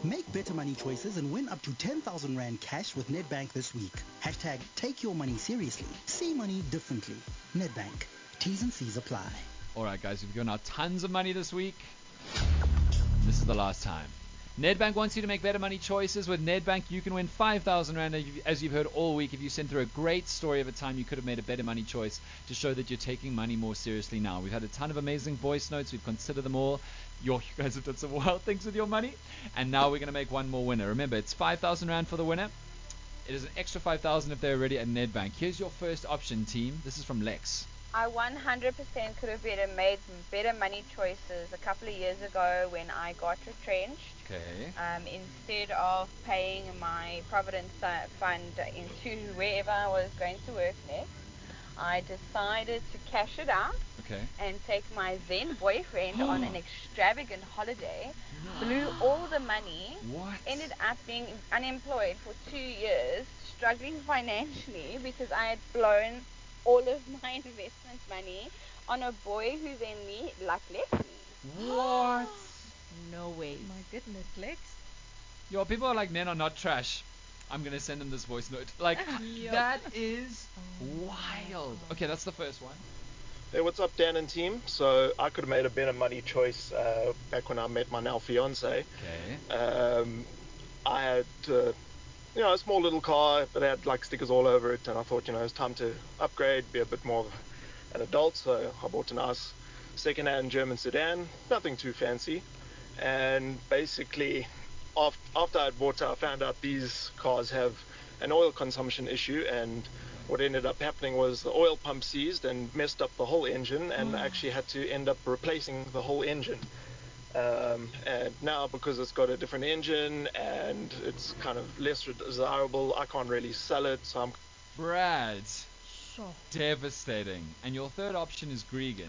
Make better money choices and win up to 10,000 Rand cash with Nedbank this week. Hashtag take your money seriously. See money differently. Nedbank. T's and C's apply. All right, guys, we've given out tons of money this week. This is the last time. Nedbank wants you to make better money choices. With Nedbank, you can win 5,000 Rand, as you've heard all week, if you send through a great story of a time you could have made a better money choice to show that you're taking money more seriously now. We've had a ton of amazing voice notes. We've considered them all. You guys have done some wild things with your money. And now we're going to make one more winner. Remember, it's 5,000 Rand for the winner. It is an extra 5,000 if they're already at Nedbank. Here's your first option, team. This is from Lex. I 100% could have made better money choices a couple of years ago when I got retrenched. Okay. Instead of paying my Provident Fund into wherever I was going to work next, I decided to cash it out and take my then boyfriend on an extravagant holiday, blew all the money, ended up being unemployed for 2 years, struggling financially because I had blown all of my investment money on a boy who then left me. What? No way. My goodness, Lex. Yo, people are like, men are not trash. I'm going to send them this voice note. Like, that is wild. Okay, that's the first one. Hey, what's up, Dan and team? So I could have made a better money choice back when I met my now fiance. Okay. I had a small little car, but it had like stickers all over it, and I thought, it's time to upgrade, be a bit more of an adult, so I bought a nice second-hand German sedan, nothing too fancy, and basically, after I bought it, I found out these cars have an oil consumption issue, and what ended up happening was the oil pump seized and messed up the whole engine, and I actually had to end up replacing the whole engine. And now, because it's got a different engine and it's kind of less desirable, I can't really sell it. So Brad, devastating. And your third option is Gregan.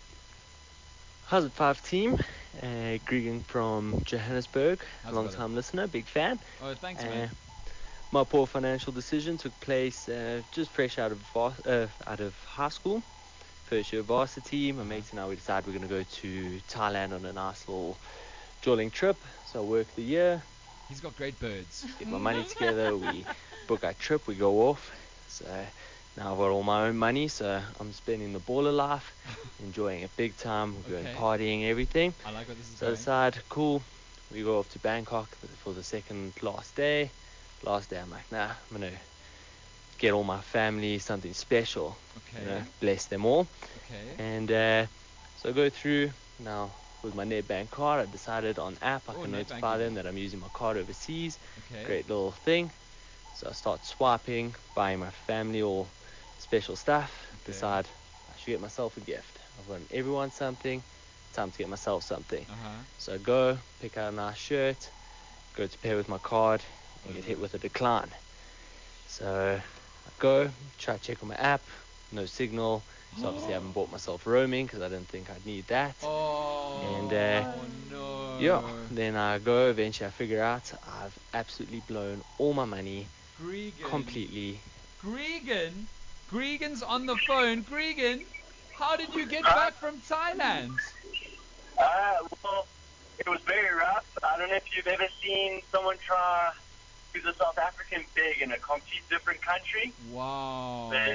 How's it, 5 team? Gregan from Johannesburg, long time listener, big fan. Oh, thanks, man. My poor financial decision took place just fresh out of high school. First year varsity, my mates and I, we decided we're going to go to Thailand on a nice little jolling trip. So I work the year. He's got great birds. Get my money together, we book our trip, we go off. So now I've got all my own money, so I'm spending the baller life, enjoying it big time. We're going partying, everything. I like what this is So I decide, cool, we go off to Bangkok for the last day. Last day, I'm like, nah, I'm going to get all my family something special. Bless them all. And so I go through now with my Nedbank card. I decided on app I can notify them that I'm using my card overseas. Great little thing. So I start swiping, buying my family all special stuff. Decide I should get myself a gift. I've gotten everyone something. Time to get myself something. So I go pick out a nice shirt, go to pay with my card, and get hit with a decline. So I go, try to check on my app, no signal, so obviously I haven't bought myself roaming because I didn't think I'd need that. And then I go, eventually I figure out I've absolutely blown all my money completely. Gregan's on the phone. Gregan, how did you get back from Thailand? Well, it was very rough. I don't know if you've ever seen someone try to use a South African pig in a complete different country. Wow. But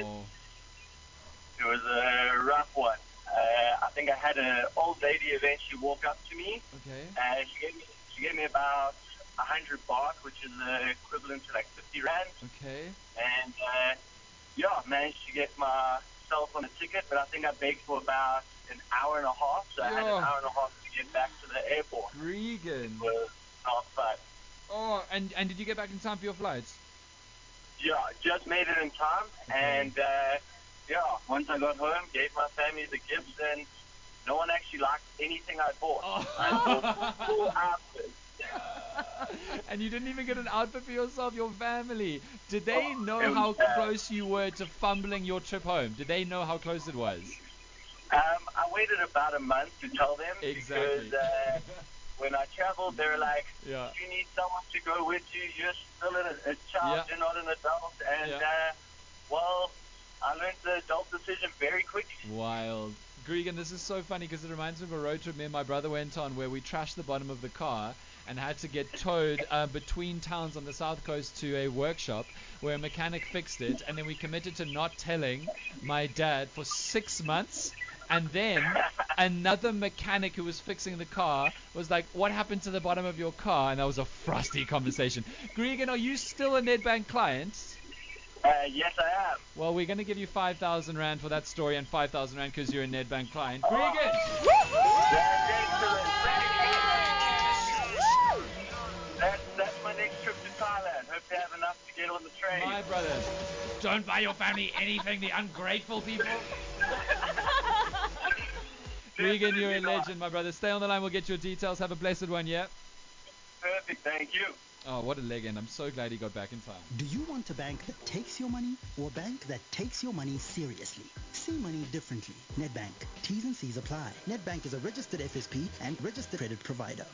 it was a rough one. I think I had an old lady eventually walk up to me. And she gave me about 100 baht, which is equivalent to like 50 Rand. And managed to get myself on a ticket, but I think I begged for about an hour and a half, so I had an hour and a half to get back to the airport. Gregan. It was not fun. Oh, and did you get back in time for your flights? Yeah, just made it in time, and once I got home, gave my family the gifts, and no one actually liked anything I bought. I bought full outfits. And you didn't even get an outfit for yourself, your family. Did they know how close you were to fumbling your trip home? Did they know how close it was? I waited about a month to tell them. Exactly. Because when I traveled, they were like, you need someone to go with you. You're still a child. You're not an adult. And, I learned the adult decision very quickly. Wild. Gregan, this is so funny because it reminds me of a road trip me and my brother went on where we trashed the bottom of the car and had to get towed between towns on the south coast to a workshop where a mechanic fixed it, and then we committed to not telling my dad for 6 months. And then another mechanic who was fixing the car was like, what happened to the bottom of your car? And that was a frosty conversation. Gregan, are you still a Nedbank client? Yes, I am. Well, we're going to give you 5,000 Rand for that story and 5,000 Rand because you're a Nedbank client. Gregan! That's my next trip to Thailand. Hope to have enough to get on the train. My brother, don't buy your family anything, the ungrateful people. Gregan, you're a legend, my brother. Stay on the line. We'll get your details. Have a blessed one, yeah? Perfect. Thank you. Oh, what a legend. I'm so glad he got back in time. Do you want a bank that takes your money or a bank that takes your money seriously? See money differently. Nedbank. T's and C's apply. Nedbank is a registered FSP and registered credit provider.